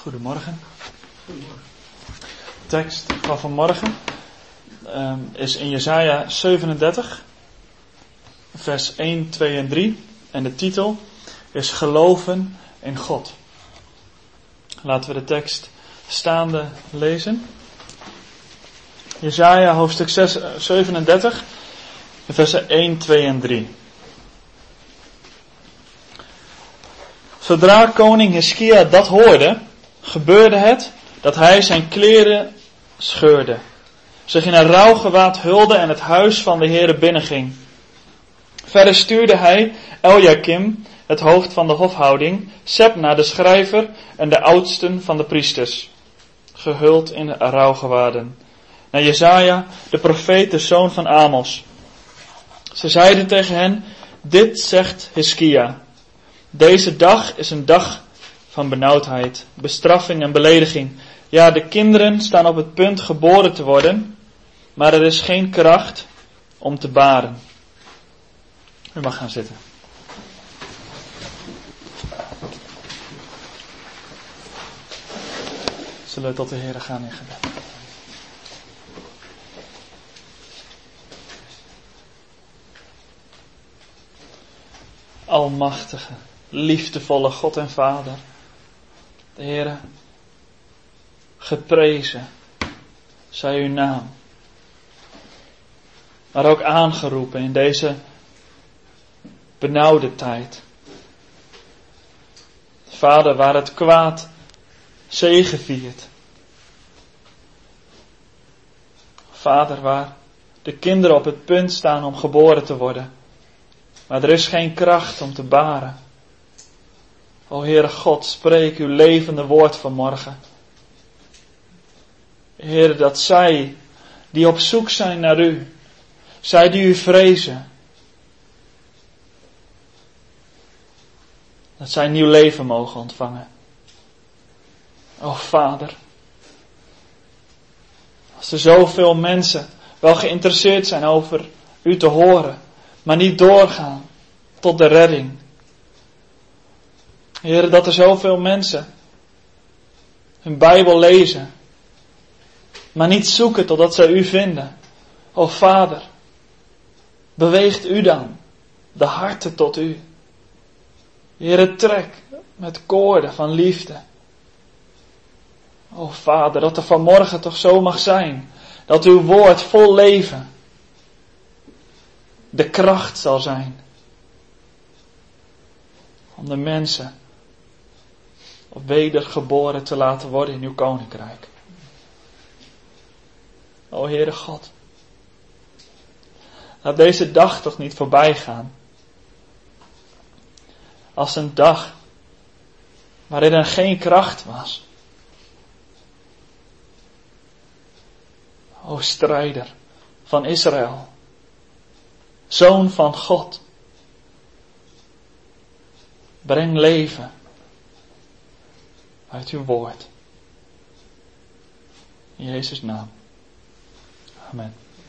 Goedemorgen. De tekst van vanmorgen is in Jesaja 37, vers 1, 2 en 3. En de titel is Geloven in God. Laten we de tekst staande lezen. Jesaja hoofdstuk 37, versen 1, 2 en 3. Zodra koning Hiskia dat hoorde, gebeurde het dat hij zijn kleren scheurde, zich in een rouwgewaad hulde en het huis van de Heere binnenging. Verder stuurde hij Eljakim, het hoofd van de hofhouding, Sebna de schrijver en de oudsten van de priesters, gehuld in rouwgewaden, naar Jesaja, de profeet, de zoon van Amos. Ze zeiden tegen hen: dit zegt Hiskia. Deze dag is een dag van benauwdheid, bestraffing en belediging. Ja, de kinderen staan op het punt geboren te worden, maar er is geen kracht om te baren. U mag gaan zitten. Zullen we tot de Heere gaan in gebed. Almachtige, liefdevolle God en Vader, de Heere, geprezen zij uw naam, maar ook aangeroepen in deze benauwde tijd. Vader, waar het kwaad zegeviert. Vader, waar de kinderen op het punt staan om geboren te worden, maar er is geen kracht om te baren. O Heere God, spreek uw levende woord vanmorgen. Heere, dat zij die op zoek zijn naar u, zij die u vrezen, dat zij nieuw leven mogen ontvangen. O Vader, als er zoveel mensen wel geïnteresseerd zijn over u te horen, maar niet doorgaan tot de redding. Heere, dat er zoveel mensen hun Bijbel lezen, maar niet zoeken totdat zij u vinden. O Vader, beweegt u dan de harten tot u. Heere, trek met koorden van liefde. O Vader, dat er vanmorgen toch zo mag zijn, dat uw woord vol leven de kracht zal zijn om de mensen wedergeboren te laten worden in uw koninkrijk. O Heere God, laat deze dag toch niet voorbij gaan als een dag waarin er geen kracht was. O strijder van Israël, Zoon van God, breng leven uit uw woord. In Jezus' naam. Amen.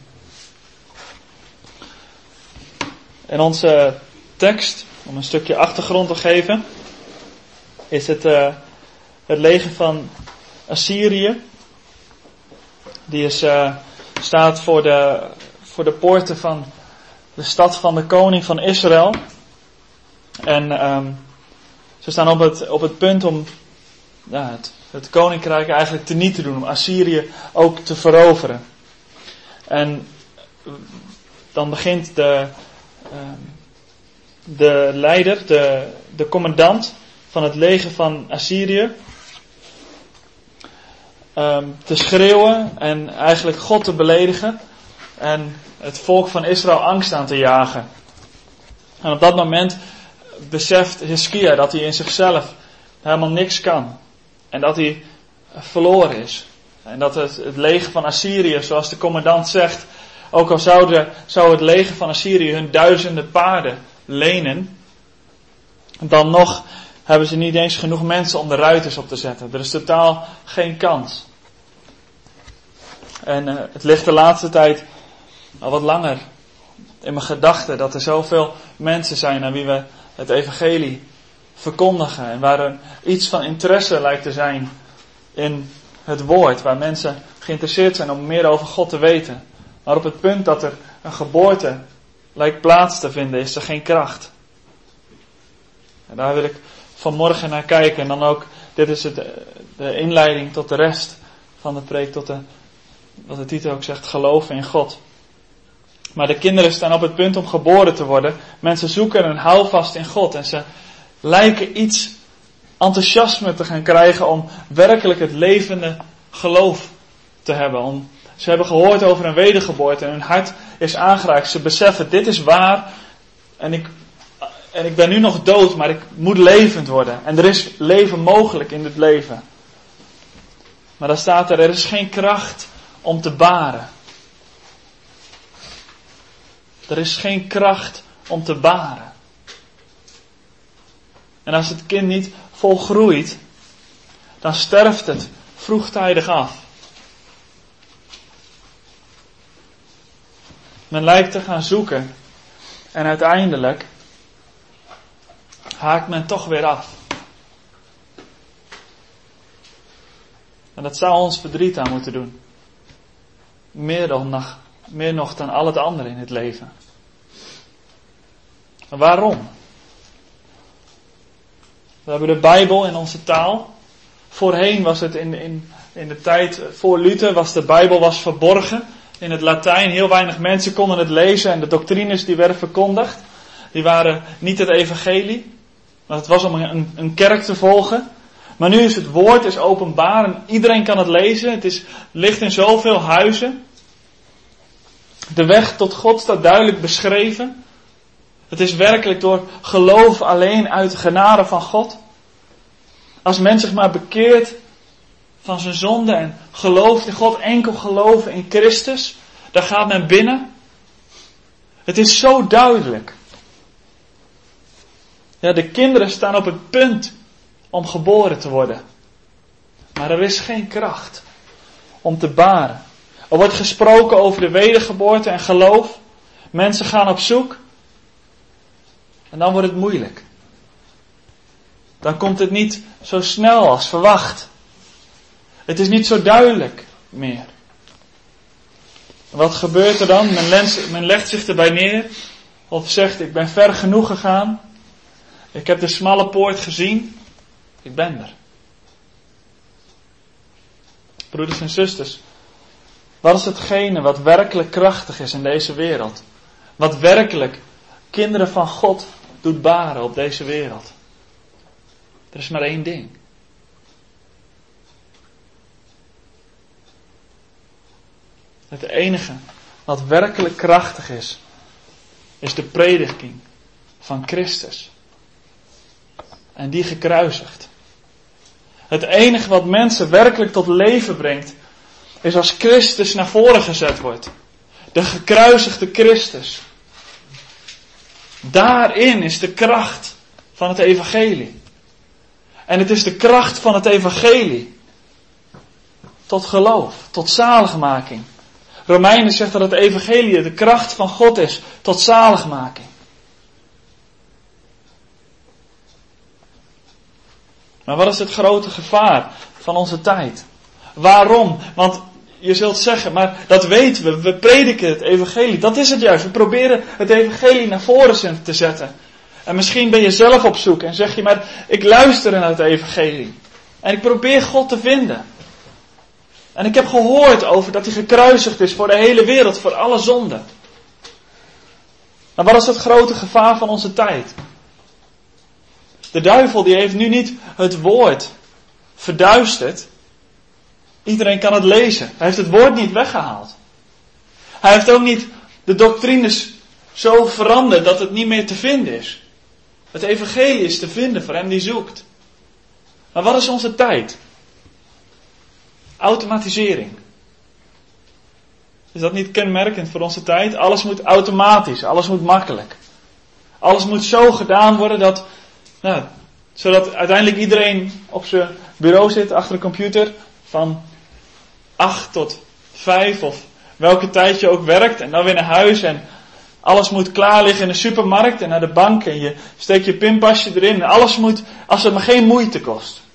En onze tekst, om een stukje achtergrond te geven, is het leger van Assyrië. Die staat voor de poorten van de stad van de koning van Israël. En ze staan op het punt om het koninkrijk eigenlijk teniet te doen. Om Assyrië ook te veroveren. En dan begint de leider, de commandant van het leger van Assyrië te schreeuwen en eigenlijk God te beledigen en het volk van Israël angst aan te jagen. En op dat moment beseft Hiskia dat hij in zichzelf helemaal niks kan en dat hij verloren is. En dat het leger van Assyrië, zoals de commandant zegt, ook al zou het leger van Assyrië hun 1000 paarden lenen, dan nog hebben ze niet eens genoeg mensen om de ruiters op te zetten. Er is totaal geen kans. En het ligt de laatste tijd al wat langer in mijn gedachten dat er zoveel mensen zijn aan wie we het evangelie verkondigen en waar er iets van interesse lijkt te zijn in het woord, waar mensen geïnteresseerd zijn om meer over God te weten. Maar op het punt dat er een geboorte lijkt plaats te vinden, is er geen kracht. En daar wil ik vanmorgen naar kijken. En dan ook, dit is de inleiding tot de rest van de preek, tot wat de titel ook zegt, geloven in God. Maar de kinderen staan op het punt om geboren te worden. Mensen zoeken een houvast in God. En ze lijken iets enthousiasme te gaan krijgen om werkelijk het levende geloof te hebben. Ze hebben gehoord over een wedergeboorte en hun hart is aangeraakt. Ze beseffen, dit is waar en ik ben nu nog dood, maar ik moet levend worden. En er is leven mogelijk in dit leven. Maar dan staat er is geen kracht om te baren. Er is geen kracht om te baren. En als het kind niet volgroeit, dan sterft het vroegtijdig af. Men lijkt te gaan zoeken en uiteindelijk haakt men toch weer af. En dat zou ons verdriet aan moeten doen. Meer nog dan al het andere in het leven. En waarom? We hebben de Bijbel in onze taal. Voorheen was het in de tijd voor Luther was de Bijbel verborgen in het Latijn. Heel weinig mensen konden het lezen en de doctrines die werden verkondigd, die waren niet het evangelie. Maar het was om een kerk te volgen. Maar nu is het woord is openbaar en iedereen kan het lezen. Het ligt in zoveel huizen. De weg tot God staat duidelijk beschreven. Het is werkelijk door geloof alleen uit de genade van God. Als men zich maar bekeert van zijn zonde en gelooft in God, enkel geloven in Christus, dan gaat men binnen. Het is zo duidelijk. Ja, de kinderen staan op het punt om geboren te worden. Maar er is geen kracht om te baren. Er wordt gesproken over de wedergeboorte en geloof. Mensen gaan op zoek. En dan wordt het moeilijk. Dan komt het niet zo snel als verwacht. Het is niet zo duidelijk meer. Wat gebeurt er dan? Men legt zich erbij neer. Of zegt, ik ben ver genoeg gegaan. Ik heb de smalle poort gezien. Ik ben er. Broeders en zusters. Wat is hetgene wat werkelijk krachtig is in deze wereld? Wat werkelijk kinderen van God doet baren op deze wereld? Er is maar één ding. Het enige wat werkelijk krachtig is de prediking van Christus. En die gekruisigd. Het enige wat mensen werkelijk tot leven brengt, is als Christus naar voren gezet wordt. De gekruisigde Christus. Daarin is de kracht van het evangelie. En het is de kracht van het evangelie tot geloof, tot zaligmaking. Romeinen zegt dat het evangelie de kracht van God is tot zaligmaking. Maar wat is het grote gevaar van onze tijd? Waarom? Want je zult zeggen, maar dat weten we. We prediken het evangelie. Dat is het juist. We proberen het evangelie naar voren te zetten. En misschien ben je zelf op zoek en zeg je, maar ik luister naar het evangelie. En ik probeer God te vinden. En ik heb gehoord over dat hij gekruisigd is voor de hele wereld, voor alle zonden. Maar wat is het grote gevaar van onze tijd? De duivel die heeft nu niet het woord verduisterd. Iedereen kan het lezen. Hij heeft het woord niet weggehaald. Hij heeft ook niet de doctrines zo veranderd dat het niet meer te vinden is. Het evangelie is te vinden voor hem die zoekt. Maar wat is onze tijd? Automatisering. Is dat niet kenmerkend voor onze tijd? Alles moet automatisch, alles moet makkelijk. Alles moet zo gedaan worden zodat uiteindelijk iedereen op zijn bureau zit achter een computer van 8 tot 5 of welke tijd je ook werkt en dan weer naar huis en alles moet klaar liggen in de supermarkt en naar de bank en je steekt je pinpasje erin en alles moet, als het maar geen moeite kost.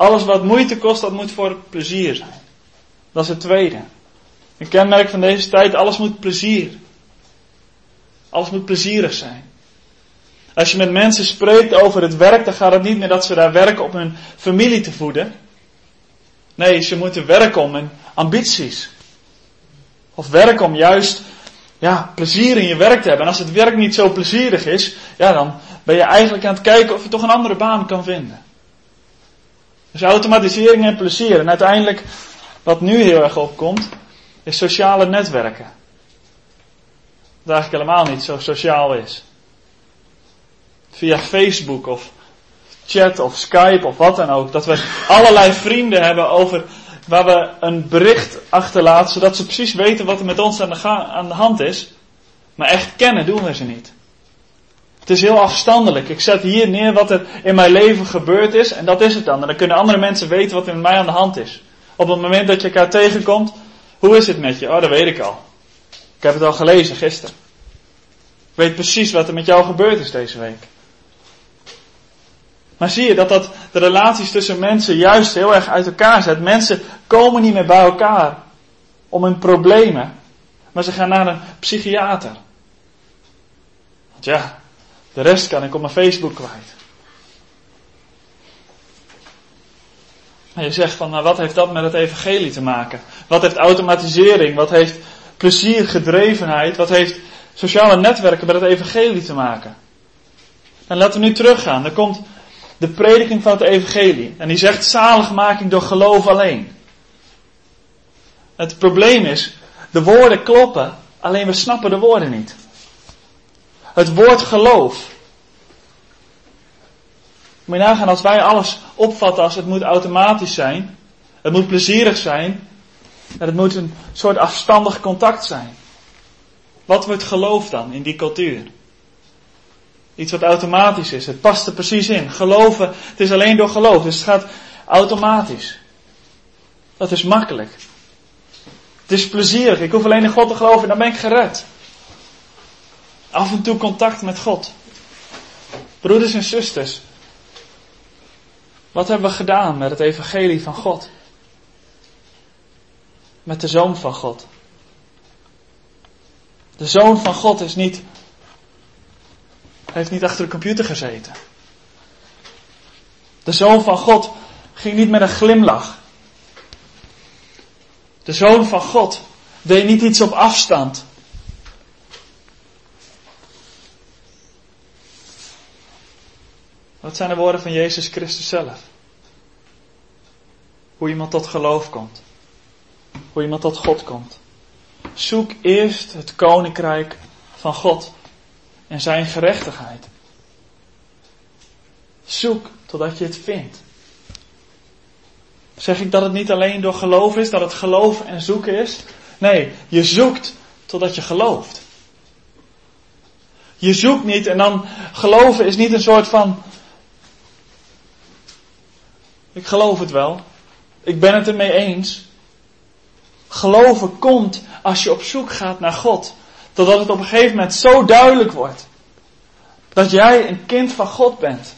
Alles wat moeite kost, dat moet voor plezier zijn. Dat is het tweede. Een kenmerk van deze tijd, alles moet plezier. Alles moet plezierig zijn. Als je met mensen spreekt over het werk, dan gaat het niet meer dat ze daar werken om hun familie te voeden. Nee, ze moeten werken om hun ambities. Of werken om juist plezier in je werk te hebben. En als het werk niet zo plezierig is, dan ben je eigenlijk aan het kijken of je toch een andere baan kan vinden. Dus automatisering en plezier. En uiteindelijk, wat nu heel erg opkomt, is sociale netwerken. Dat eigenlijk helemaal niet zo sociaal is. Via Facebook of chat of Skype of wat dan ook. Dat we allerlei vrienden hebben over waar we een bericht achterlaten, zodat ze precies weten wat er met ons aan de hand is. Maar echt kennen doen we ze niet. Het is heel afstandelijk. Ik zet hier neer wat er in mijn leven gebeurd is en dat is het dan. En dan kunnen andere mensen weten wat er met mij aan de hand is. Op het moment dat je elkaar tegenkomt, hoe is het met je? Oh, dat weet ik al. Ik heb het al gelezen gisteren. Ik weet precies wat er met jou gebeurd is deze week. Maar zie je dat de relaties tussen mensen juist heel erg uit elkaar zet. Mensen komen niet meer bij elkaar om hun problemen. Maar ze gaan naar een psychiater. Want de rest kan ik op mijn Facebook kwijt. En je zegt van, wat heeft dat met het evangelie te maken? Wat heeft automatisering? Wat heeft pleziergedrevenheid? Wat heeft sociale netwerken met het evangelie te maken? Dan laten we nu teruggaan. Dan komt de prediking van het evangelie. En die zegt zaligmaking door geloof alleen. Het probleem is, de woorden kloppen, alleen we snappen de woorden niet. Het woord geloof. Moet je nagaan als wij alles opvatten als het moet automatisch zijn. Het moet plezierig zijn. En het moet een soort afstandig contact zijn. Wat wordt geloof dan in die cultuur? Iets wat automatisch is. Het past er precies in. Geloven, het is alleen door geloof. Dus het gaat automatisch. Dat is makkelijk. Het is plezierig. Ik hoef alleen in God te geloven en dan ben ik gered. Af en toe contact met God. Broeders en zusters. Wat hebben we gedaan met het evangelie van God? Met de Zoon van God. De Zoon van God heeft niet achter de computer gezeten. De Zoon van God ging niet met een glimlach. De Zoon van God deed niet iets op afstand. Wat zijn de woorden van Jezus Christus zelf? Hoe iemand tot geloof komt. Hoe iemand tot God komt. Zoek eerst het koninkrijk van God en zijn gerechtigheid. Zoek totdat je het vindt. Zeg ik dat het niet alleen door geloof is, dat het geloven en zoeken is? Nee, je zoekt totdat je gelooft. Je zoekt niet en dan geloven is niet een soort van, ik geloof het wel, ik ben het ermee eens. Geloven komt als je op zoek gaat naar God. Totdat het op een gegeven moment zo duidelijk wordt. Dat jij een kind van God bent.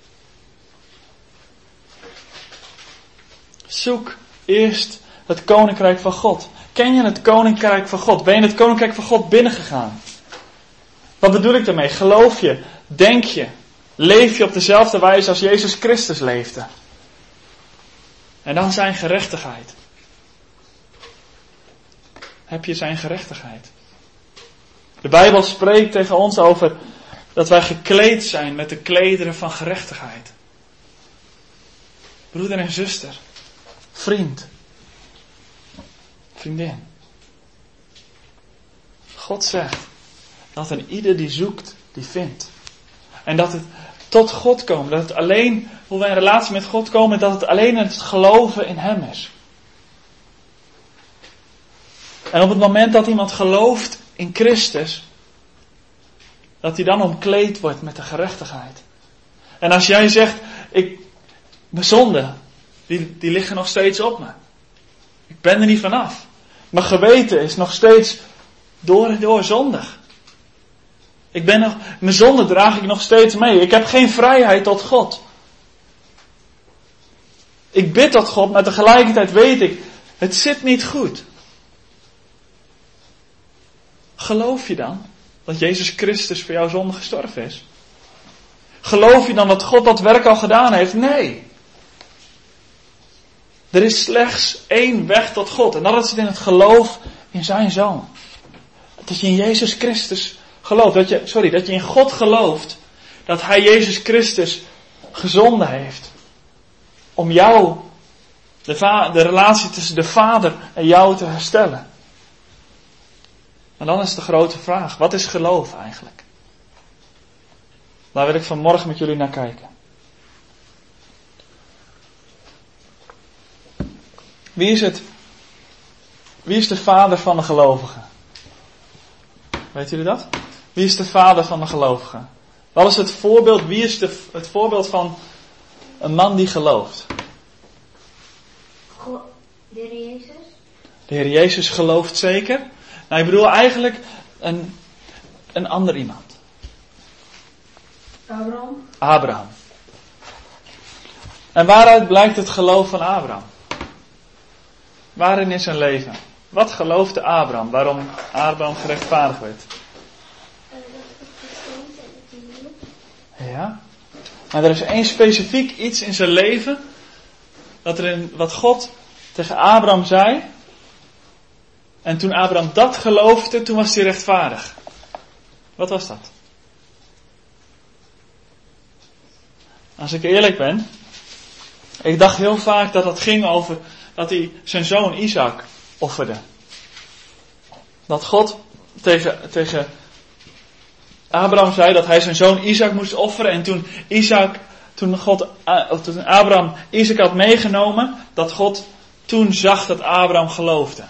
Zoek eerst het koninkrijk van God. Ken je het koninkrijk van God? Ben je in het koninkrijk van God binnengegaan? Wat bedoel ik daarmee? Geloof je? Denk je? Leef je op dezelfde wijze als Jezus Christus leefde? En dan zijn gerechtigheid. Heb je zijn gerechtigheid? De Bijbel spreekt tegen ons over dat wij gekleed zijn met de klederen van gerechtigheid. Broeder en zuster, vriend, vriendin. God zegt dat een ieder die zoekt, die vindt. En dat het tot God komt, dat het alleen, hoe wij in relatie met God komen, dat het alleen het geloven in Hem is. En op het moment dat iemand gelooft in Christus, dat hij dan omkleed wordt met de gerechtigheid. En als jij zegt, mijn zonden, die liggen nog steeds op me. Ik ben er niet vanaf. Mijn geweten is nog steeds door en door zondig. Mijn zonde draag ik nog steeds mee. Ik heb geen vrijheid tot God. Ik bid tot God, maar tegelijkertijd weet ik, het zit niet goed. Geloof je dan dat Jezus Christus voor jouw zonde gestorven is? Geloof je dan dat God dat werk al gedaan heeft? Nee. Er is slechts één weg tot God. En dat is in het geloof in zijn Zoon. Dat je in Jezus Christus gelooft. Dat je in God gelooft. Dat Hij Jezus Christus gezonden heeft. Om jou, de relatie tussen de Vader en jou te herstellen. En dan is de grote vraag. Wat is geloof eigenlijk? Daar wil ik vanmorgen met jullie naar kijken. Wie is de vader van de gelovigen? Weet jullie dat? Wie is de vader van de gelovigen? Wat is het voorbeeld? Wie is het voorbeeld van een man die gelooft? De Heer Jezus? De Heer Jezus gelooft zeker. Nou, ik bedoel eigenlijk een ander iemand. Abraham. En waaruit blijkt het geloof van Abraham? Waarin is zijn leven? Wat geloofde Abraham? Waarom Abraham gerechtvaardigd werd? Ja. Maar er is één specifiek iets in zijn leven. Wat God tegen Abraham zei. En toen Abraham dat geloofde, toen was hij rechtvaardig. Wat was dat? Als ik eerlijk ben. Ik dacht heel vaak dat het ging over dat hij zijn zoon Isaac offerde. Dat God tegen Abraham zei dat hij zijn zoon Isaac moest offeren. En toen Abraham Isaac had meegenomen, dat God toen zag dat Abraham geloofde.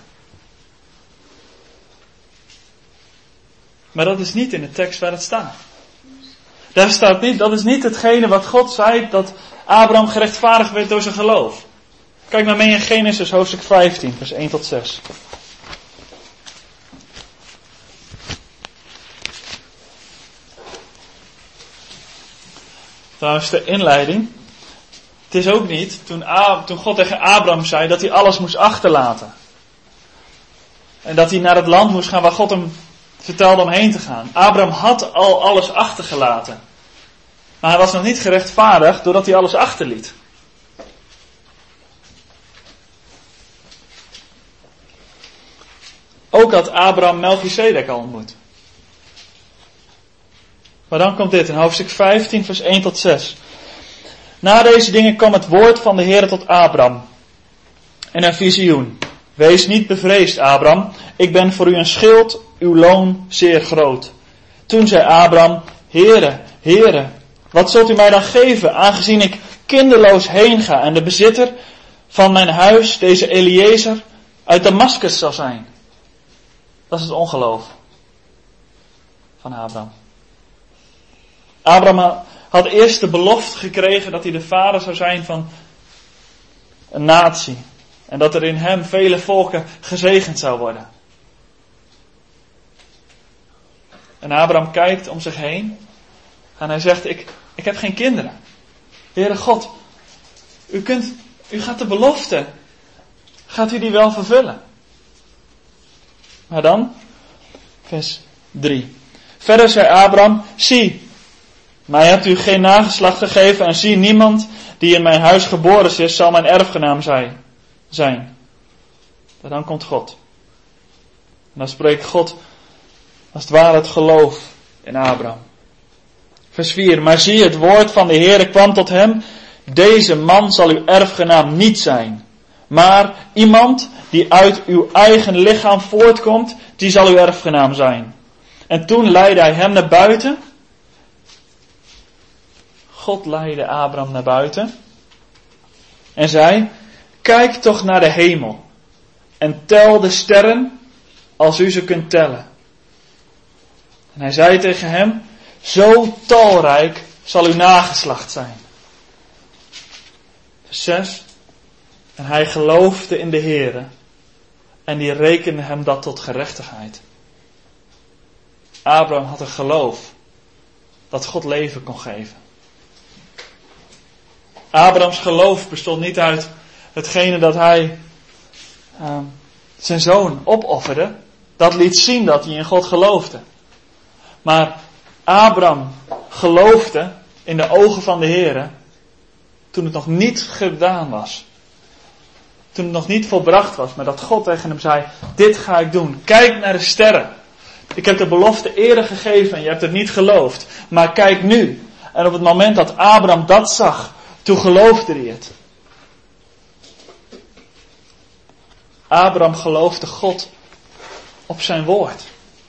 Maar dat is niet in de tekst waar het staat. Daar staat niet, dat is niet hetgene wat God zei, dat Abraham gerechtvaardigd werd door zijn geloof. Kijk maar mee in Genesis hoofdstuk 15, vers 1 tot 6. Trouwens, de inleiding. Het is ook niet, toen God tegen Abraham zei dat hij alles moest achterlaten. En dat hij naar het land moest gaan waar God hem vertelde om heen te gaan. Abraham had al alles achtergelaten. Maar hij was nog niet gerechtvaardigd doordat hij alles achterliet. Ook had Abraham Melchizedek al ontmoet. Maar dan komt dit in hoofdstuk 15 vers 1 tot 6. Na deze dingen kwam het woord van de Heer tot Abraham. In een visioen. Wees niet bevreesd, Abraham. Ik ben voor u een schild, uw loon zeer groot. Toen zei Abraham, Heere, wat zult u mij dan geven, aangezien ik kinderloos heen ga en de bezitter van mijn huis, deze Eliezer, uit Damaskus zal zijn? Dat is het ongeloof van Abraham. Abraham had eerst de belofte gekregen dat hij de vader zou zijn van een natie. En dat er in hem vele volken gezegend zou worden. En Abraham kijkt om zich heen. En hij zegt, ik heb geen kinderen. Heere God, u gaat de belofte. Gaat u die wel vervullen? Maar dan, vers 3. Verder zei Abraham, zie, mij hebt u geen nageslacht gegeven en zie, niemand die in mijn huis geboren is, zal mijn erfgenaam zijn. Maar dan komt God. En dan spreekt God als het ware het geloof in Abraham. Vers 4. Maar zie, het woord van de Heere kwam tot hem. Deze man zal uw erfgenaam niet zijn. Maar iemand die uit uw eigen lichaam voortkomt, die zal uw erfgenaam zijn. En toen leidde hij hem naar buiten. God leidde Abraham naar buiten. En zei, kijk toch naar de hemel. En tel de sterren als u ze kunt tellen. En hij zei tegen hem, zo talrijk zal uw nageslacht zijn. Vers 6. En hij geloofde in de Heere. En die rekende hem dat tot gerechtigheid. Abraham had een geloof dat God leven kon geven. Abrahams geloof bestond niet uit hetgene dat hij zijn zoon opofferde. Dat liet zien dat hij in God geloofde. Maar Abraham geloofde in de ogen van de Heere toen het nog niet gedaan was. Toen het nog niet volbracht was, maar dat God tegen hem zei, dit ga ik doen. Kijk naar de sterren. Ik heb de belofte eerder gegeven en je hebt het niet geloofd. Maar kijk nu. En op het moment dat Abraham dat zag, toen geloofde hij het. Abraham geloofde God op zijn woord.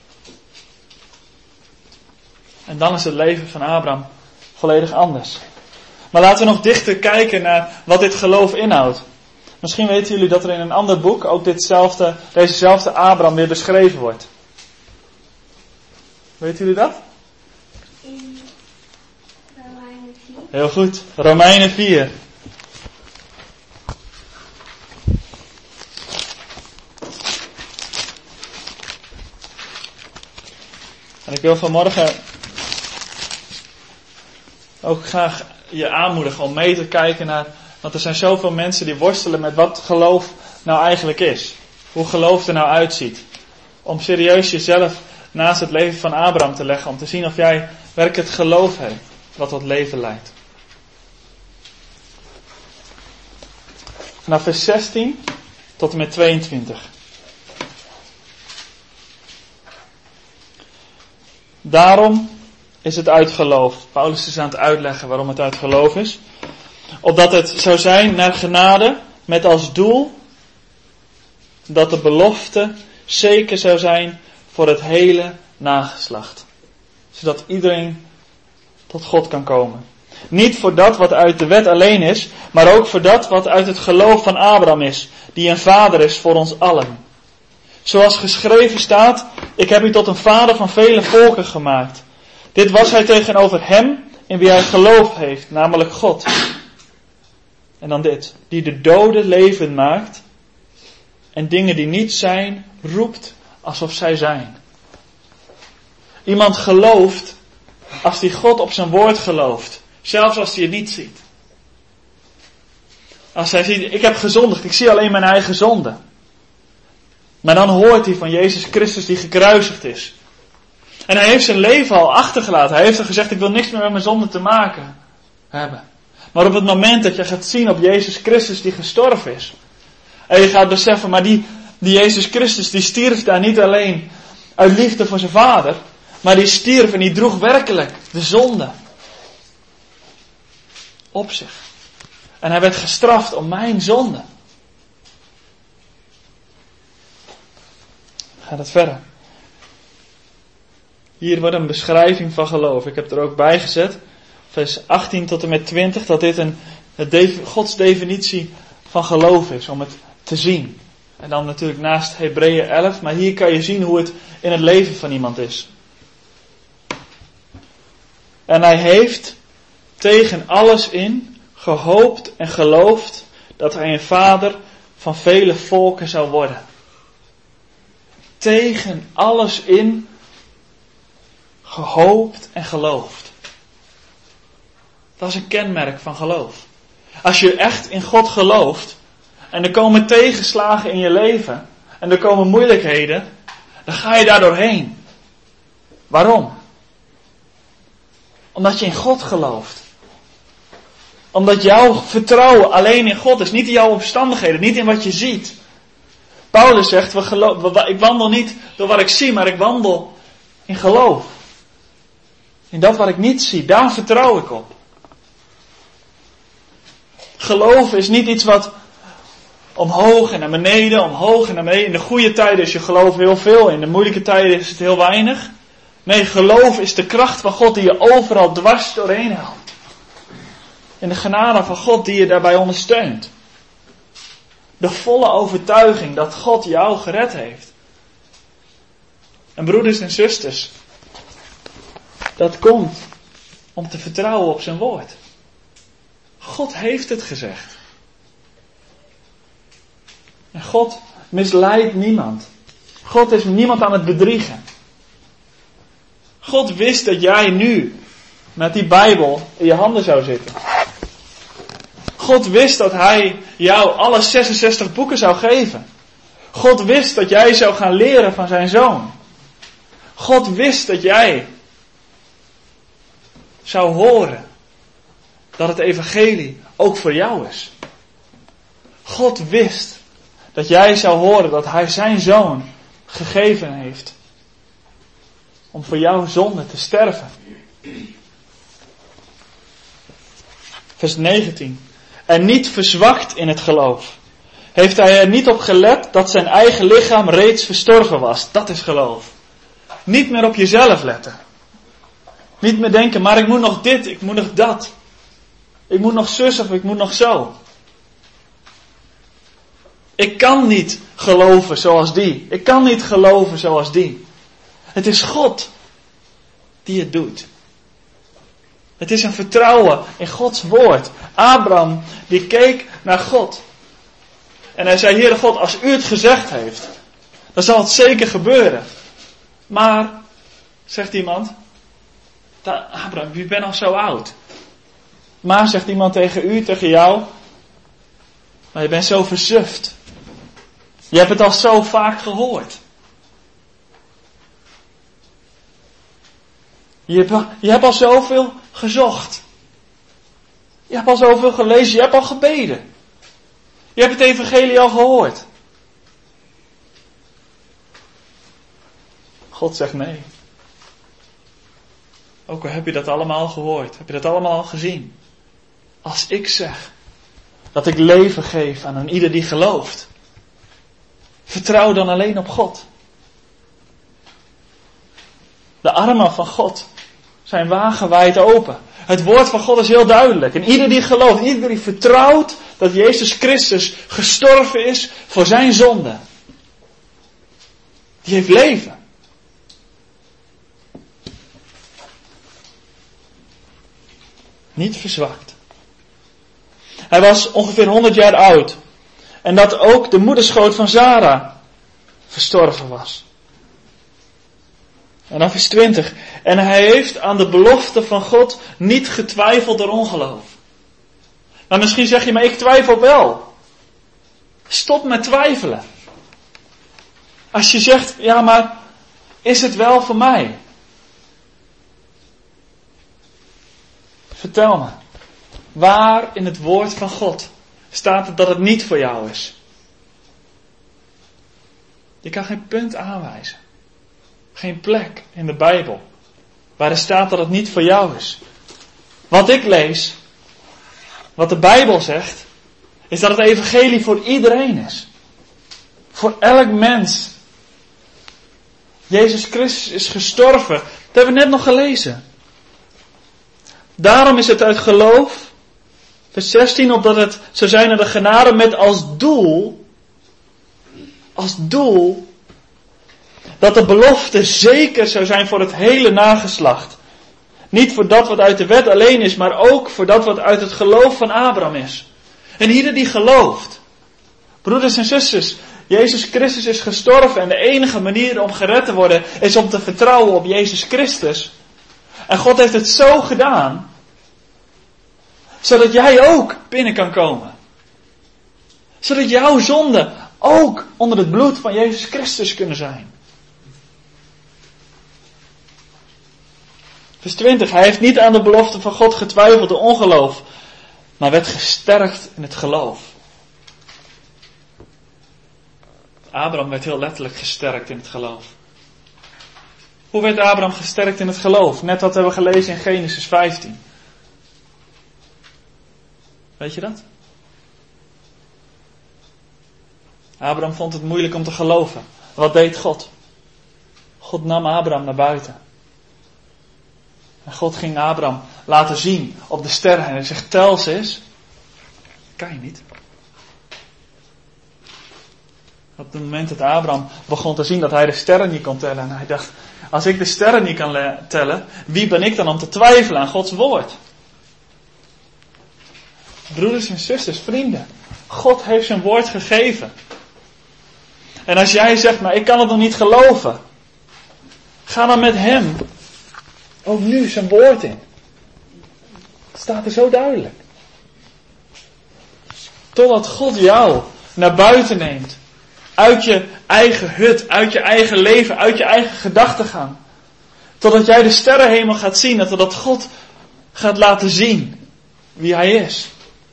En dan is het leven van Abraham volledig anders. Maar laten we nog dichter kijken naar wat dit geloof inhoudt. Misschien weten jullie dat er in een ander boek ook dezezelfde Abraham weer beschreven wordt. Weten jullie dat? In Romeinen 4. Heel goed, Romeinen 4. En ik wil vanmorgen ook graag je aanmoedigen om mee te kijken naar, want er zijn zoveel mensen die worstelen met wat geloof nou eigenlijk is. Hoe geloof er nou uitziet. Om serieus jezelf naast het leven van Abraham te leggen, om te zien of jij werkelijk het geloof hebt wat tot leven leidt. Vanaf vers 16 tot en met 22. Daarom is het uit geloof. Paulus is aan het uitleggen waarom het uit geloof is. Opdat het zou zijn naar genade met als doel dat de belofte zeker zou zijn voor het hele nageslacht. Zodat iedereen tot God kan komen. Niet voor dat wat uit de wet alleen is, maar ook voor dat wat uit het geloof van Abraham is, die een vader is voor ons allen. Zoals geschreven staat, ik heb u tot een vader van vele volken gemaakt. Dit was hij tegenover hem in wie hij geloof heeft, namelijk God. En dan dit, die de doden levend maakt en dingen die niet zijn, roept alsof zij zijn. Iemand gelooft als hij God op zijn woord gelooft, zelfs als hij het niet ziet. Als hij ziet, ik heb gezondigd, ik zie alleen mijn eigen zonde. Maar dan hoort hij van Jezus Christus die gekruisigd is. En hij heeft zijn leven al achtergelaten. Hij heeft er gezegd, ik wil niks meer met mijn zonde te maken hebben. Maar op het moment dat je gaat zien op Jezus Christus die gestorven is. En je gaat beseffen, maar die Jezus Christus die stierf daar niet alleen uit liefde voor zijn vader. Maar die stierf en die droeg werkelijk de zonde op zich. En hij werd gestraft om mijn zonde. Gaat het verder. Hier wordt een beschrijving van geloof. Ik heb er ook bij gezet, vers 18 tot en met 20, dat dit Gods definitie van geloof is, om het te zien. En dan natuurlijk naast Hebreeën 11, maar hier kan je zien hoe het in het leven van iemand is. En hij heeft tegen alles in gehoopt en geloofd dat hij een vader van vele volken zou worden. Tegen alles in gehoopt en geloofd. Dat is een kenmerk van geloof. Als je echt in God gelooft en er komen tegenslagen in je leven en er komen moeilijkheden, dan ga je daar doorheen. Waarom? Omdat je in God gelooft. Omdat jouw vertrouwen alleen in God is, niet in jouw omstandigheden, niet in wat je ziet. Paulus zegt, ik wandel niet door wat ik zie, maar ik wandel in geloof. In dat wat ik niet zie, daar vertrouw ik op. Geloof is niet iets wat omhoog en naar beneden, omhoog en naar beneden. In de goede tijden is je geloof heel veel, in de moeilijke tijden is het heel weinig. Nee, geloof is de kracht van God die je overal dwars doorheen helpt. In de genade van God die je daarbij ondersteunt. De volle overtuiging dat God jou gered heeft. En broeders en zusters, dat komt om te vertrouwen op zijn woord. God heeft het gezegd. En God misleidt niemand. God is niemand aan het bedriegen. God wist dat jij nu met die Bijbel in je handen zou zitten. God wist dat hij jou alle 66 boeken zou geven. God wist dat jij zou gaan leren van zijn zoon. God wist dat jij zou horen dat het evangelie ook voor jou is. God wist dat jij zou horen dat hij zijn zoon gegeven heeft om voor jouw zonde te sterven. Vers 19. En niet verzwakt in het geloof. Heeft hij er niet op gelet dat zijn eigen lichaam reeds verstorven was. Dat is geloof. Niet meer op jezelf letten. Niet meer denken, maar ik moet nog dit, ik moet nog dat. Ik moet nog zus of ik moet nog zo. Ik kan niet geloven zoals die. Ik kan niet geloven zoals die. Het is God die het doet. Het is een vertrouwen in Gods woord. Abraham die keek naar God. En hij zei, Heere God, als u het gezegd heeft, dan zal het zeker gebeuren. Maar, zegt iemand, Abraham, je bent al zo oud. Maar, zegt iemand tegen u, tegen jou, maar je bent zo versuft. Je hebt het al zo vaak gehoord. Je hebt al zoveel gezocht. Je hebt al zoveel gelezen, je hebt al gebeden. Je hebt het evangelie al gehoord. God zegt nee. Ook al heb je dat allemaal gehoord, heb je dat allemaal al gezien. Als ik zeg dat ik leven geef aan een ieder die gelooft, vertrouw dan alleen op God. De armen van God zijn wagenwijd open. Het woord van God is heel duidelijk. En ieder die gelooft, ieder die vertrouwt dat Jezus Christus gestorven is voor zijn zonde, die heeft leven. Niet verzwakt. Hij was ongeveer 100 jaar oud. En dat ook de moederschoot van Sarah verstorven was. En dan vers 20. En hij heeft aan de belofte van God niet getwijfeld door ongeloof. Maar misschien zeg je, maar ik twijfel wel. Stop met twijfelen. Als je zegt, ja maar, is het wel voor mij? Vertel me. Waar in het woord van God staat het dat het niet voor jou is? Je kan geen punt aanwijzen. Geen plek in de Bijbel waar er staat dat het niet voor jou is. Wat ik lees, wat de Bijbel zegt, is dat het evangelie voor iedereen is. Voor elk mens. Jezus Christus is gestorven. Dat hebben we net nog gelezen. Daarom is het uit geloof, vers 16, opdat het zou zijn naar de genade met als doel, dat de belofte zeker zou zijn voor het hele nageslacht. Niet voor dat wat uit de wet alleen is, maar ook voor dat wat uit het geloof van Abraham is. En ieder die gelooft, broeders en zusters, Jezus Christus is gestorven en de enige manier om gered te worden is om te vertrouwen op Jezus Christus. En God heeft het zo gedaan, zodat jij ook binnen kan komen. Zodat jouw zonden ook onder het bloed van Jezus Christus kunnen zijn. Vers 20. Hij heeft niet aan de belofte van God getwijfeld door ongeloof, maar werd gesterkt in het geloof. Abraham werd heel letterlijk gesterkt in het geloof. Hoe werd Abraham gesterkt in het geloof? Net wat hebben we gelezen in Genesis 15. Weet je dat? Abraham vond het moeilijk om te geloven. Wat deed God? God nam Abraham naar buiten. En God ging Abraham laten zien op de sterren. En hij zegt, tel ze eens. Kan je niet. Op het moment dat Abraham begon te zien dat hij de sterren niet kon tellen. En hij dacht, als ik de sterren niet kan tellen, wie ben ik dan om te twijfelen aan Gods woord? Broeders en zusters, vrienden. God heeft zijn woord gegeven. En als jij zegt, maar ik kan het nog niet geloven. Ga dan met hem ook nu zijn woord in. Het staat er zo duidelijk. Totdat God jou naar buiten neemt. Uit je eigen hut, uit je eigen leven, uit je eigen gedachtegang. Totdat jij de sterrenhemel gaat zien en totdat God gaat laten zien wie hij is.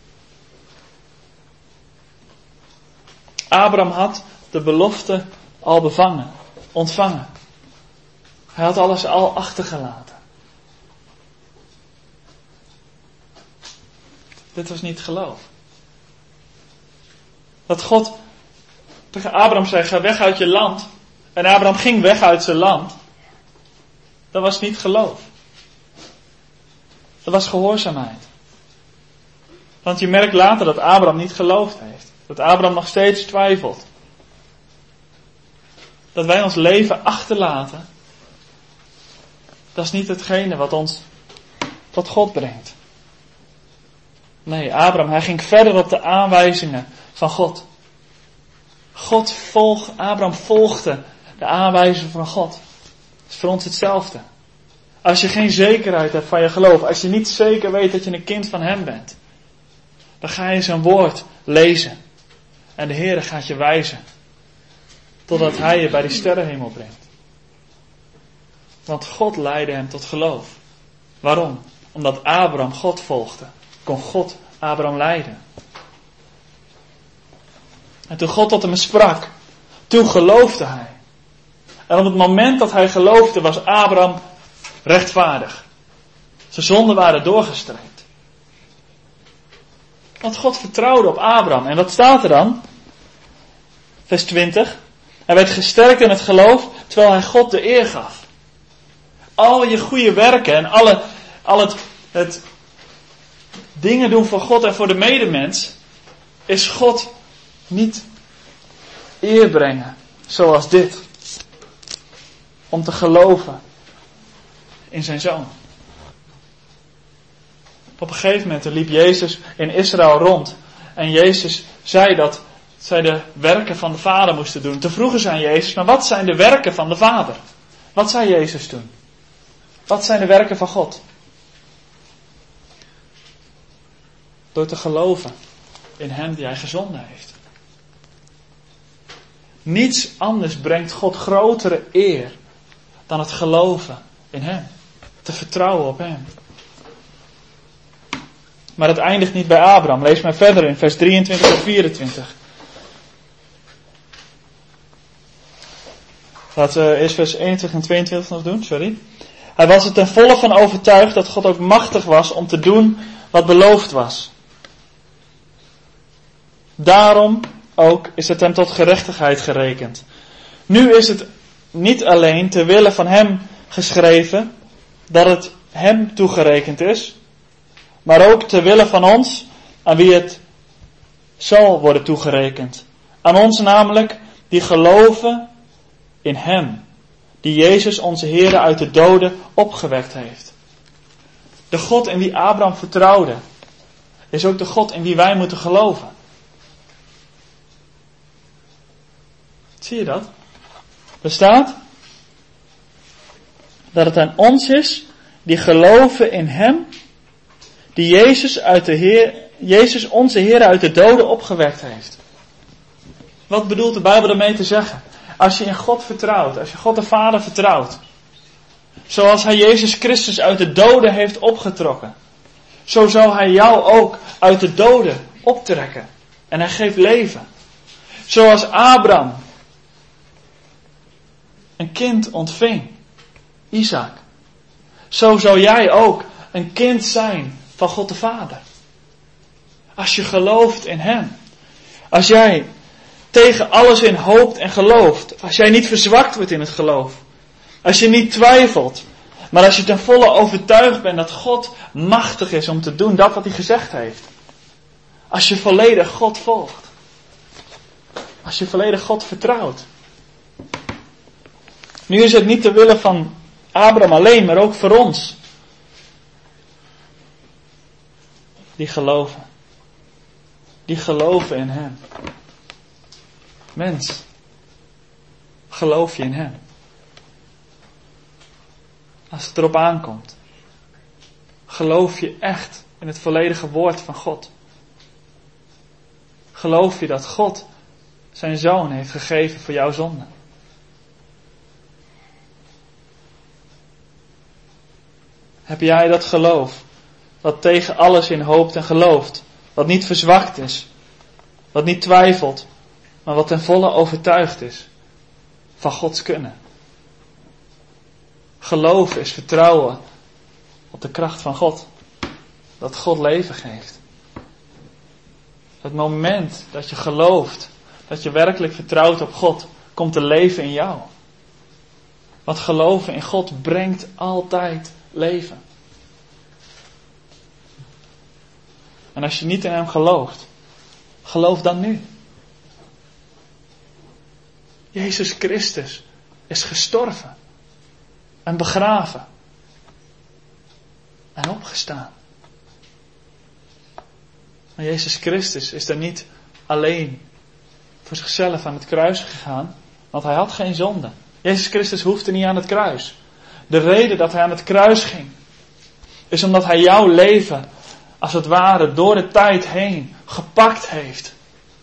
Abraham had de belofte al ontvangen. Hij had alles al achtergelaten. Dit was niet geloof. Dat God tegen Abraham zei, ga weg uit je land. En Abraham ging weg uit zijn land. Dat was niet geloof. Dat was gehoorzaamheid. Want je merkt later dat Abraham niet geloofd heeft. Dat Abraham nog steeds twijfelt. Dat wij ons leven achterlaten. Dat is niet hetgene wat ons tot God brengt. Nee, Abraham, hij ging verder op de aanwijzingen van God. Abraham volgde de aanwijzingen van God. Dat is voor ons hetzelfde. Als je geen zekerheid hebt van je geloof, als je niet zeker weet dat je een kind van hem bent, dan ga je zijn woord lezen. En de Heere gaat je wijzen. Totdat hij je bij die sterrenhemel brengt. Want God leidde hem tot geloof. Waarom? Omdat Abraham God volgde. Kon God Abraham leiden. En toen God tot hem sprak, toen geloofde hij. En op het moment dat hij geloofde was Abraham rechtvaardig. Zijn zonden waren doorgestreept. Want God vertrouwde op Abraham. En wat staat er dan? Vers 20. Hij werd gesterkt in het geloof, terwijl hij God de eer gaf. Al je goede werken en al het dingen doen voor God en voor de medemens, is God niet eer brengen. Zoals dit. Om te geloven in zijn zoon. Op een gegeven moment liep Jezus in Israël rond. En Jezus zei dat zij de werken van de Vader moesten doen. Toen vroegen ze aan Jezus, maar wat zijn de werken van de Vader? Wat zei Jezus toen? Wat zijn de werken van God? Door te geloven in hem die hij gezonden heeft. Niets anders brengt God grotere eer dan het geloven in hem. Te vertrouwen op hem. Maar het eindigt niet bij Abraham. Lees maar verder in vers 23 en 24. Laten we eerst vers 21 en 22 nog doen, sorry. Hij was er ten volle van overtuigd dat God ook machtig was om te doen wat beloofd was. Daarom ook is het hem tot gerechtigheid gerekend. Nu is het niet alleen ter wille van hem geschreven dat het hem toegerekend is, maar ook ter wille van ons, aan wie het zal worden toegerekend. Aan ons namelijk, die geloven in hem, die Jezus onze Heere uit de doden opgewekt heeft. De God in wie Abraham vertrouwde, is ook de God in wie wij moeten geloven. Zie je dat? Er staat dat het aan ons is die geloven in hem, die Jezus onze Heer uit de doden opgewekt heeft. Wat bedoelt de Bijbel daarmee te zeggen? Als je in God vertrouwt, als je God de Vader vertrouwt, zoals hij Jezus Christus uit de doden heeft opgetrokken, zo zal hij jou ook uit de doden optrekken. En hij geeft leven. Zoals Abraham een kind ontving, Isaac, zo zou jij ook een kind zijn van God de Vader. Als je gelooft in hem. Als jij tegen alles in hoopt en gelooft. Als jij niet verzwakt wordt in het geloof. Als je niet twijfelt. Maar als je ten volle overtuigd bent dat God machtig is om te doen dat wat hij gezegd heeft. Als je volledig God volgt. Als je volledig God vertrouwt. Nu is het niet ter wille van Abraham alleen, maar ook voor ons. Die geloven. Die geloven in hem. Mens, geloof je in hem? Als het erop aankomt. Geloof je echt in het volledige woord van God? Geloof je dat God zijn zoon heeft gegeven voor jouw zonde? Heb jij dat geloof, wat tegen alles in hoopt en gelooft, wat niet verzwakt is, wat niet twijfelt, maar wat ten volle overtuigd is van Gods kunnen? Geloof is vertrouwen op de kracht van God, dat God leven geeft. Het moment dat je gelooft, dat je werkelijk vertrouwt op God, komt er leven in jou. Want geloven in God brengt altijd leven. En als je niet in hem gelooft, geloof dan nu. Jezus Christus is gestorven en begraven en opgestaan. Maar Jezus Christus is er niet alleen voor zichzelf aan het kruis gegaan, want hij had geen zonde. Jezus Christus hoefde niet aan het kruis. De reden dat hij aan het kruis ging, is omdat hij jouw leven, als het ware, door de tijd heen gepakt heeft.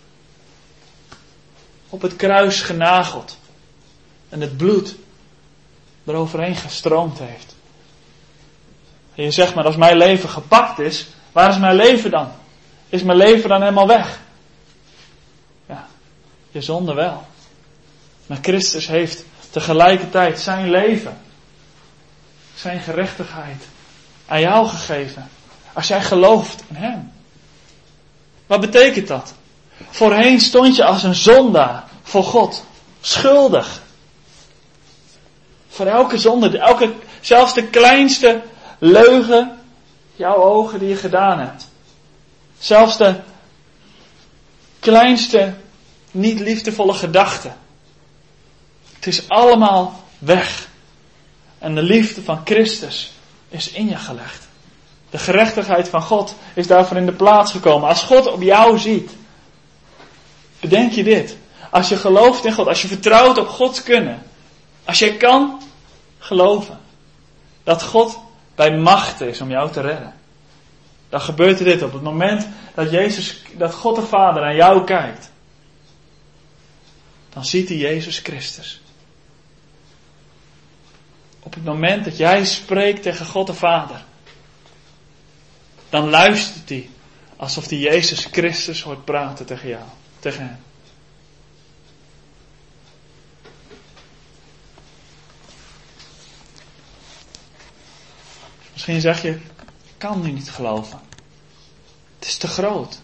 Op het kruis genageld. En het bloed eroverheen gestroomd heeft. En je zegt maar, als mijn leven gepakt is, waar is mijn leven dan? Is mijn leven dan helemaal weg? Ja, je zonde wel. Maar Christus heeft tegelijkertijd zijn leven, zijn gerechtigheid aan jou gegeven. Als jij gelooft in hem. Wat betekent dat? Voorheen stond je als een zondaar voor God. Schuldig. Voor elke zonde, zelfs de kleinste leugen, jouw ogen die je gedaan hebt. Zelfs de kleinste niet liefdevolle gedachte. Het is allemaal weg. En de liefde van Christus is in je gelegd. De gerechtigheid van God is daarvoor in de plaats gekomen. Als God op jou ziet, bedenk je dit. Als je gelooft in God, als je vertrouwt op Gods kunnen. Als je kan geloven dat God bij macht is om jou te redden. Dan gebeurt er dit op het moment dat God de Vader naar jou kijkt. Dan ziet hij Jezus Christus. Op het moment dat jij spreekt tegen God de Vader, dan luistert hij alsof hij Jezus Christus hoort praten tegen jou, tegen hem. Misschien zeg je, ik kan nu niet geloven. Het is te groot.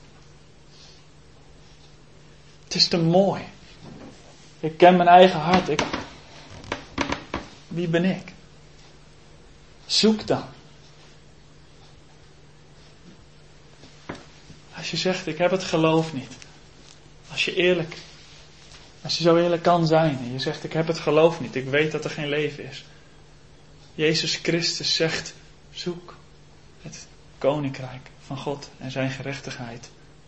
Het is te mooi. Ik ken mijn eigen hart. Wie ben ik? Zoek dan. Als je zegt, ik heb het geloof niet. Als je zo eerlijk kan zijn. En je zegt, ik heb het geloof niet. Ik weet dat er geen leven is. Jezus Christus zegt, zoek het koninkrijk van God en zijn gerechtigheid.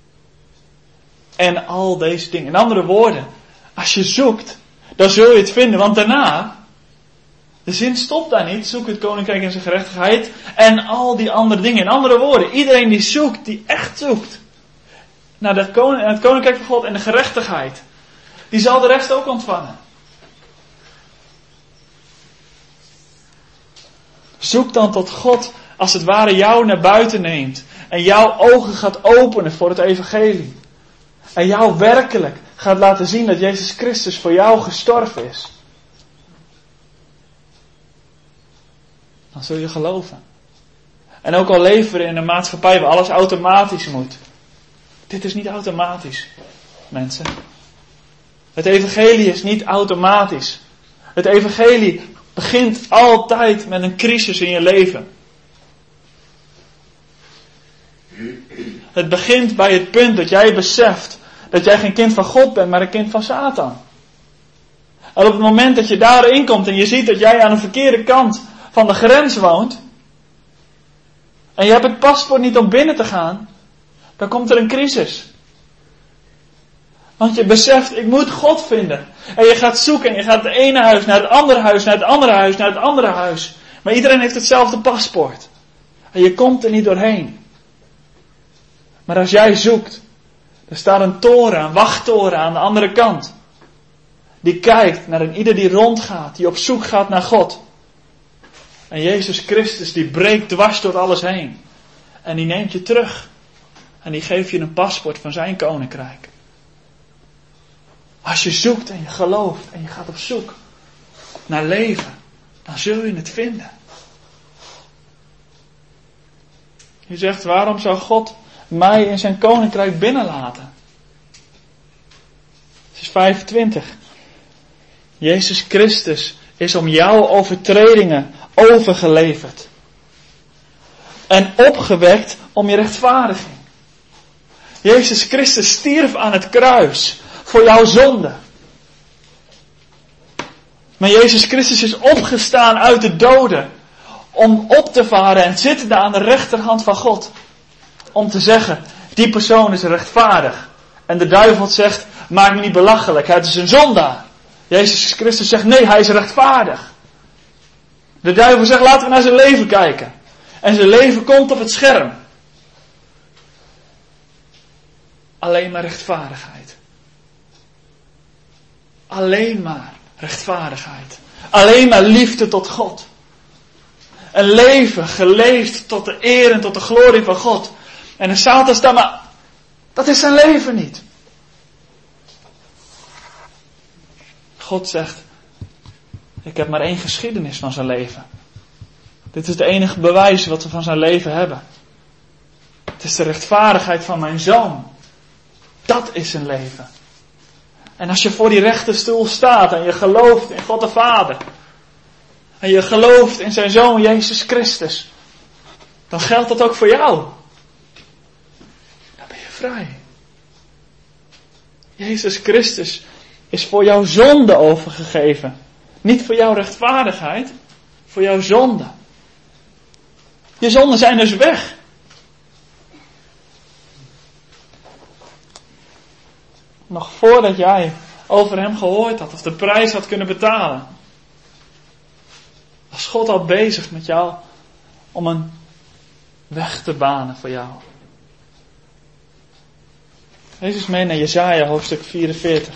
En al deze dingen. In andere woorden, als je zoekt, dan zul je het vinden. Want daarna, de zin stopt daar niet. Zoek het koninkrijk en zijn gerechtigheid. En al die andere dingen. In andere woorden, iedereen die zoekt, die echt zoekt naar het koninkrijk van God en de gerechtigheid, die zal de rest ook ontvangen. Zoek dan tot God als het ware jou naar buiten neemt. En jouw ogen gaat openen voor het evangelie. En jou werkelijk gaat laten zien dat Jezus Christus voor jou gestorven is. Dan zul je geloven. En ook al leven we in een maatschappij waar alles automatisch moet. Dit is niet automatisch, mensen. Het evangelie is niet automatisch. Het evangelie begint altijd met een crisis in je leven. Het begint bij het punt dat jij beseft dat jij geen kind van God bent, maar een kind van Satan. En op het moment dat je daarin komt en je ziet dat jij aan de verkeerde kant van de grens woont, en je hebt het paspoort niet om binnen te gaan, dan komt er een crisis. Want je beseft, ik moet God vinden. En je gaat zoeken en je gaat het ene huis naar het andere huis, naar het andere huis, naar het andere huis. Maar iedereen heeft hetzelfde paspoort. En je komt er niet doorheen. Maar als jij zoekt, Er staat een toren, een wachttoren aan de andere kant. Die kijkt naar een ieder die rondgaat, die op zoek gaat naar God. En Jezus Christus die breekt dwars door alles heen. En die neemt je terug. En die geeft je een paspoort van zijn koninkrijk. Als je zoekt en je gelooft en je gaat op zoek naar leven, dan zul je het vinden. Je zegt, waarom zou God mij in zijn koninkrijk binnenlaten? Vers 25. Jezus Christus is om jouw overtredingen overgeleverd. En opgewekt om je rechtvaardiging. Jezus Christus stierf aan het kruis voor jouw zonde. Maar Jezus Christus is opgestaan uit de doden om op te varen en zittende aan de rechterhand van God. Om te zeggen, die persoon is rechtvaardig. En de duivel zegt, maak me niet belachelijk, het is een zondaar. Jezus Christus zegt, nee, hij is rechtvaardig. De duivel zegt, laten we naar zijn leven kijken. En zijn leven komt op het scherm. Alleen maar rechtvaardigheid. Alleen maar rechtvaardigheid. Alleen maar liefde tot God. Een leven geleefd tot de eer en tot de glorie van God. En de Satan staat, maar dat is zijn leven niet. God zegt, ik heb maar één geschiedenis van zijn leven. Dit is het enige bewijs wat we van zijn leven hebben. Het is de rechtvaardigheid van mijn zoon. Dat is zijn leven. En als je voor die rechterstoel staat en je gelooft in God de Vader. En je gelooft in zijn zoon Jezus Christus. Dan geldt dat ook voor jou. Dan ben je vrij. Jezus Christus is voor jouw zonde overgegeven. Niet voor jouw rechtvaardigheid. Voor jouw zonde. Je zonden zijn dus weg. Nog voordat jij over hem gehoord had of de prijs had kunnen betalen. Was God al bezig met jou om een weg te banen voor jou. Lees eens mee naar Jesaja hoofdstuk 44.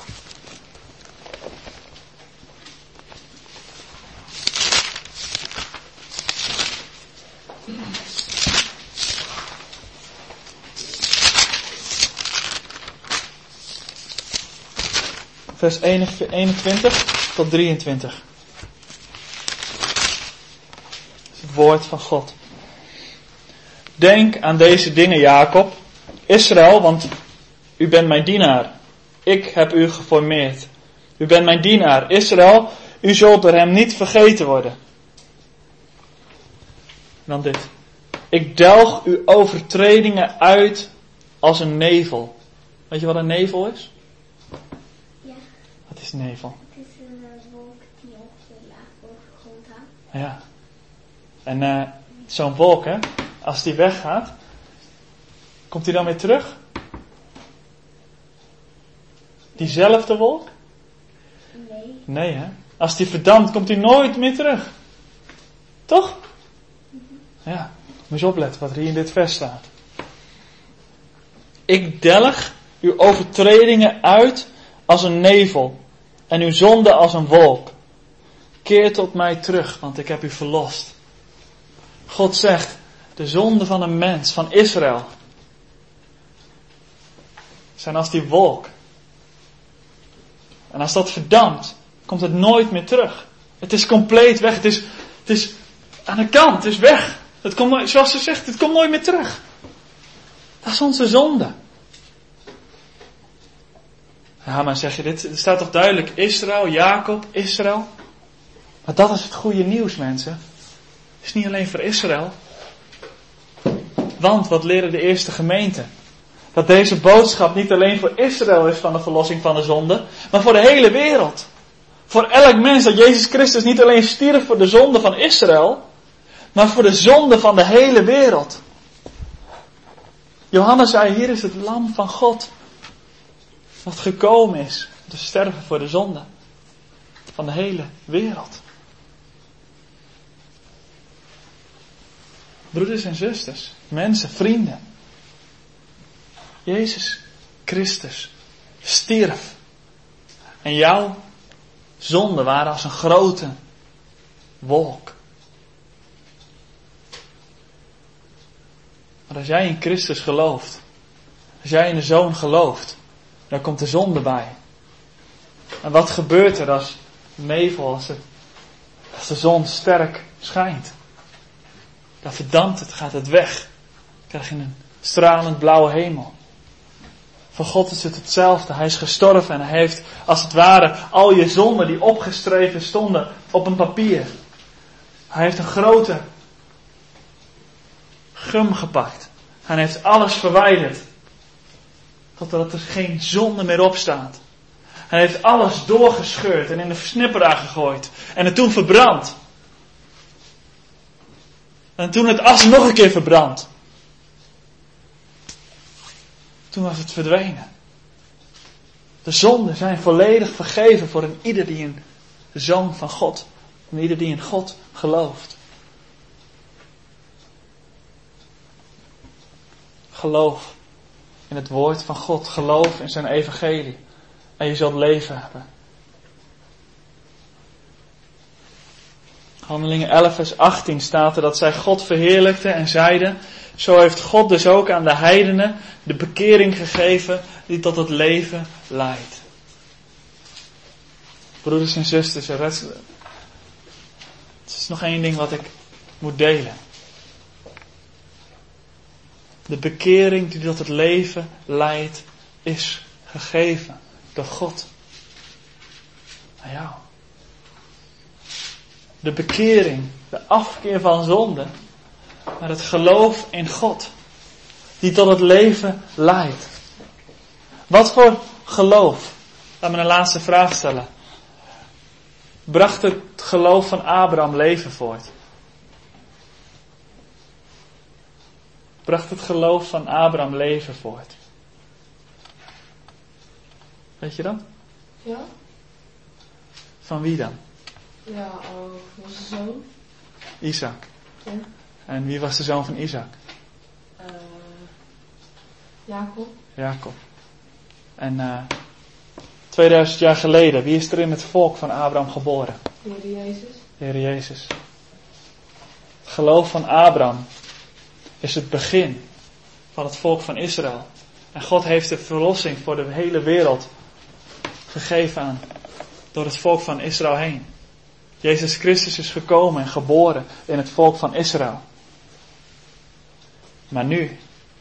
Vers 21 tot 23. Dat is het woord van God. Denk aan deze dingen, Jacob, Israël, want u bent mijn dienaar. Ik heb u geformeerd. U bent mijn dienaar, Israël, u zult door hem niet vergeten worden. Dan dit. Ik delg uw overtredingen uit als een nevel. Weet je wat een nevel is? Wat is nevel? Het is een wolk die ongeveer laag boven de grond hangt. Ja. En zo'n wolk, hè, als die weggaat, komt die dan weer terug? Diezelfde wolk? Nee. Nee, hè. Als die verdampt, komt die nooit meer terug. Toch? Ja. Moet je opletten wat er hier in dit vers staat. Ik delg uw overtredingen uit als een nevel en uw zonde als een wolk. Keer tot mij terug, want ik heb u verlost. God zegt, de zonde van een mens, van Israël, zijn als die wolk. En als dat verdampt, komt het nooit meer terug. Het is compleet weg. Het is aan de kant, het is weg. Het komt nooit, zoals ze zegt, het komt nooit meer terug. Dat is onze zonde. Ja, maar zeg je dit, er staat toch duidelijk Israël, Jacob, Israël. Maar dat is het goede nieuws, mensen. Het is niet alleen voor Israël. Want, wat leren de eerste gemeenten? Dat deze boodschap niet alleen voor Israël is van de verlossing van de zonde, maar voor de hele wereld. Voor elk mens, dat Jezus Christus niet alleen stierf voor de zonde van Israël, maar voor de zonde van de hele wereld. Johannes zei, hier is het lam van God, wat gekomen is om te sterven voor de zonde van de hele wereld. Broeders en zusters, mensen, vrienden. Jezus Christus stierf. En jouw zonden waren als een grote wolk. Maar als jij in Christus gelooft, als jij in de Zoon gelooft, dan komt de zonde bij. En wat gebeurt er als de zon sterk schijnt? Dan verdampt het, gaat het weg. Dan krijg je een stralend blauwe hemel. Voor God is het hetzelfde. Hij is gestorven en hij heeft als het ware al je zonden die opgeschreven stonden op een papier. Hij heeft een grote gum gepakt. Hij heeft alles verwijderd. Totdat er geen zonde meer op staat. Hij heeft alles doorgescheurd en in de versnipperaar gegooid. En het toen verbrand. En toen het as nog een keer verbrand. Toen was het verdwenen. De zonden zijn volledig vergeven voor een ieder die in de Zoon van God, en ieder die in God gelooft. Geloof in het woord van God. Geloof in zijn evangelie. En je zult leven hebben. Handelingen 11 vers 18 staat er dat zij God verheerlijkten en zeiden: zo heeft God dus ook aan de heidenen de bekering gegeven die tot het leven leidt. Broeders en zusters, het is nog één ding wat ik moet delen. De bekering die tot het leven leidt is gegeven door God aan jou. De bekering, de afkeer van zonde, maar het geloof in God die tot het leven leidt. Wat voor geloof? Laat me een laatste vraag stellen. Bracht het geloof van Abraham leven voort? Bracht het geloof van Abraham leven voort? Weet je dat? Ja. Van wie dan? Ja, van zijn zoon. Isaac. Ja. En wie was de zoon van Isaac? Jacob. Jacob. En 2000 jaar geleden, wie is er in het volk van Abraham geboren? De Heer Jezus. De Heer Jezus. Het geloof van Abraham is het begin van het volk van Israël. En God heeft de verlossing voor de hele wereld gegeven aan door het volk van Israël heen. Jezus Christus is gekomen en geboren in het volk van Israël. Maar nu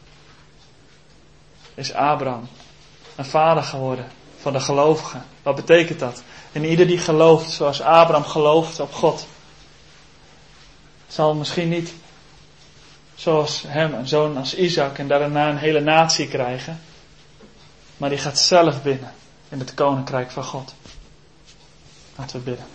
is Abraham een vader geworden van de gelovigen. Wat betekent dat? En ieder die gelooft zoals Abraham gelooft op God, zal misschien niet zoals hem een zoon als Isaac en daarna een hele natie krijgen. Maar die gaat zelf binnen in het koninkrijk van God. Laten we bidden.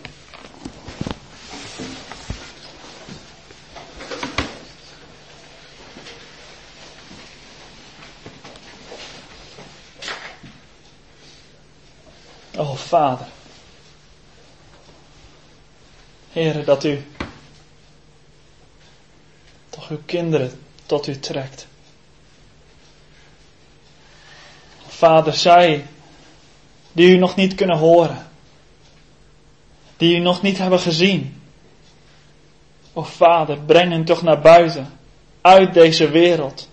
O Vader. Heere, dat u toch uw kinderen tot u trekt. Vader, zij die u nog niet kunnen horen, die u nog niet hebben gezien. O Vader, breng hen toch naar buiten, uit deze wereld.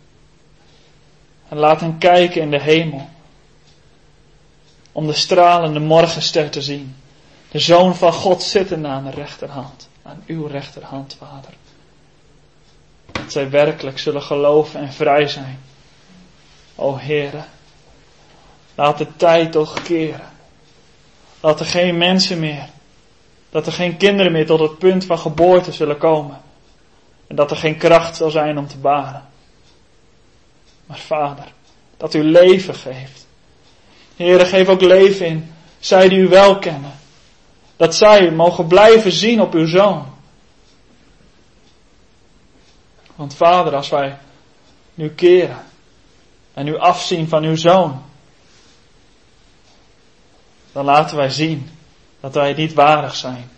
En laat hen kijken in de hemel, om de stralende morgenster te zien. De Zoon van God zittende aan de rechterhand, aan uw rechterhand, Vader. Dat zij werkelijk zullen geloven en vrij zijn. O Heere, laat de tijd toch keren. Laat er geen mensen meer, dat er geen kinderen meer tot het punt van geboorte zullen komen. En dat er geen kracht zal zijn om te baren. Maar Vader, dat u leven geeft. Heere, geef ook leven in zij die u wel kennen. Dat zij mogen blijven zien op uw Zoon. Want Vader, als wij nu keren en nu afzien van uw Zoon, dan laten wij zien dat wij het niet waardig zijn.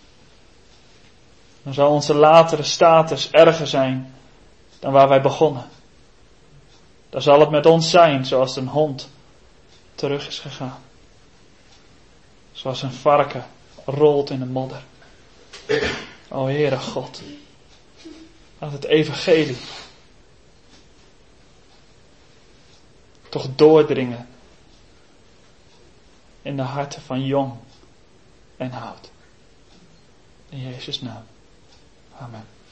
Dan zal onze latere status erger zijn dan waar wij begonnen. dan zal het met ons zijn zoals een hond terug is gegaan. Zoals een varken rolt in de modder. O Heere God, laat het evangelie toch doordringen in de harten van jong en oud. In Jezus' naam. Amen.